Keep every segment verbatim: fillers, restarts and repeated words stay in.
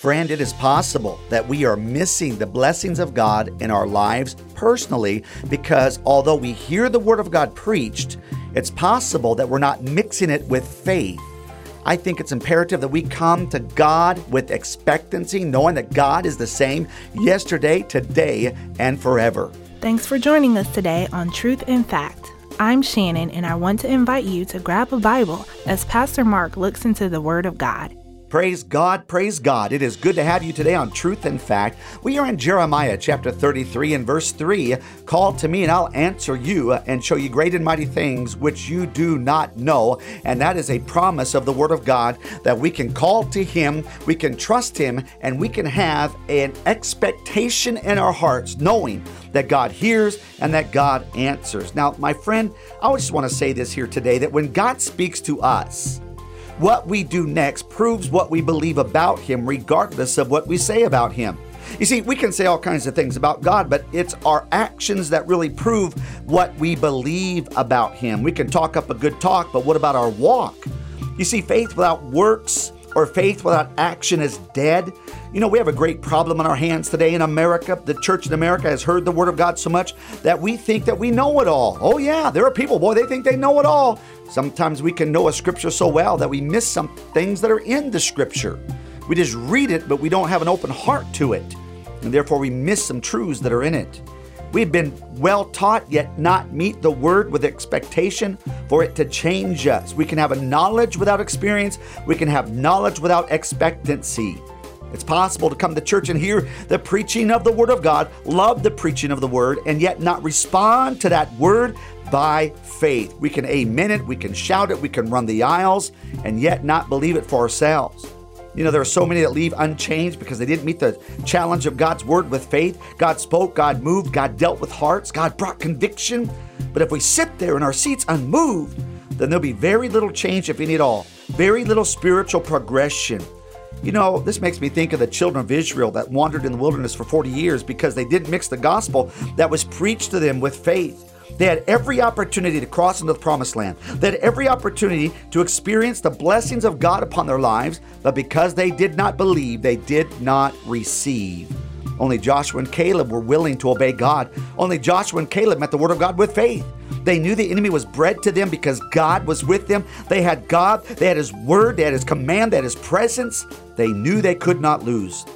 Friend, it is possible that we are missing the blessings of God in our lives personally because although we hear the Word of God preached, it's possible that we're not mixing it with faith. I think it's imperative that we come to God with expectancy, knowing that God is the same yesterday, today, and forever. Thanks for joining us today on Truth in Fact. I'm Shannon, and I want to invite you to grab a Bible as Pastor Mark looks into the Word of God. Praise God, praise God. It is good to have you today on Truth and Fact. We are in Jeremiah chapter thirty-three and verse three. Call to me and I'll answer you and show you great and mighty things which you do not know. And that is a promise of the Word of God that we can call to Him, we can trust Him, and we can have an expectation in our hearts knowing that God hears and that God answers. Now, my friend, I just want to say this here today, that when God speaks to us, what we do next proves what we believe about Him, regardless of what we say about Him. You see, we can say all kinds of things about God, but it's our actions that really prove what we believe about Him. We can talk up a good talk, but what about our walk? You see, faith without works or faith without action is dead. You know, we have a great problem on our hands today in America. The church in America has heard the Word of God so much that we think that we know it all. Oh yeah, there are people, boy, they think they know it all. Sometimes we can know a scripture so well that we miss some things that are in the scripture. We just read it, but we don't have an open heart to it. And therefore we miss some truths that are in it. We've been well taught, yet not meet the Word with expectation for it to change us. We can have a knowledge without experience. We can have knowledge without expectancy. It's possible to come to church and hear the preaching of the Word of God, love the preaching of the Word, and yet not respond to that Word by faith. We can amen it, we can shout it, we can run the aisles, and yet not believe it for ourselves. You know, there are so many that leave unchanged because they didn't meet the challenge of God's Word with faith. God spoke, God moved, God dealt with hearts, God brought conviction. But if we sit there in our seats unmoved, then there'll be very little change, if any at all. Very little spiritual progression. You know, this makes me think of the children of Israel that wandered in the wilderness for forty years because they didn't mix the gospel that was preached to them with faith. They had every opportunity to cross into the promised land. They had every opportunity to experience the blessings of God upon their lives, but because they did not believe, they did not receive. Only Joshua and Caleb were willing to obey God. Only Joshua and Caleb met the Word of God with faith. They knew the enemy was bred to them because God was with them. They had God, they had His Word, they had His command, they had His presence. They knew they could not lose.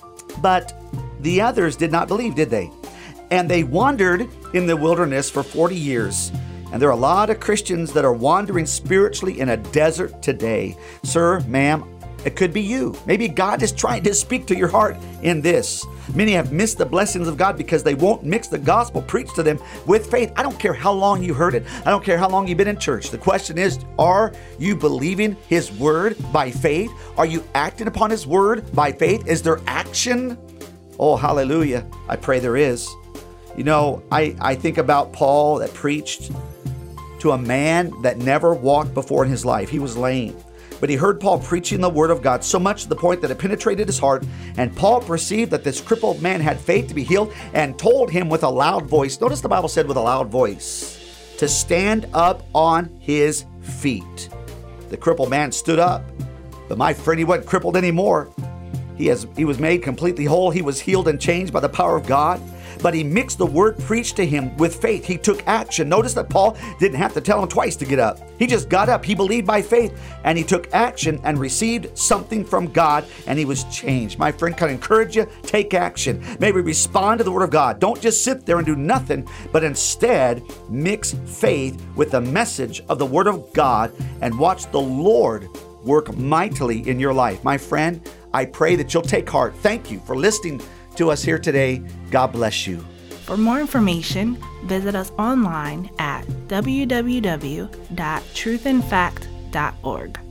But the others did not believe, did they? And they wandered in the wilderness for forty years. And there are a lot of Christians that are wandering spiritually in a desert today. Sir, ma'am, it could be you. Maybe God is trying to speak to your heart in this. Many have missed the blessings of God because they won't mix the gospel preached to them with faith. I don't care how long you heard it. I don't care how long you've been in church. The question is, are you believing His Word by faith? Are you acting upon His Word by faith? Is there action? Oh, hallelujah. I pray there is. You know, I, I think about Paul that preached to a man that never walked before in his life. He was lame. But he heard Paul preaching the Word of God so much to the point that it penetrated his heart. And Paul perceived that this crippled man had faith to be healed and told him with a loud voice, notice the Bible said with a loud voice, to stand up on his feet. The crippled man stood up. But my friend, he wasn't crippled anymore. He, has, he was made completely whole. He was healed and changed by the power of God. But he mixed the Word preached to him with faith. He took action. Notice that Paul didn't have to tell him twice to get up. He just got up. He believed by faith, and he took action and received something from God, and he was changed. My friend, can I encourage you? Take action. Maybe respond to the Word of God. Don't just sit there and do nothing, but instead mix faith with the message of the Word of God and watch the Lord work mightily in your life. My friend, I pray that you'll take heart. Thank you for listening to us here today. God bless you. For more information, visit us online at w w w dot truth in fact dot org.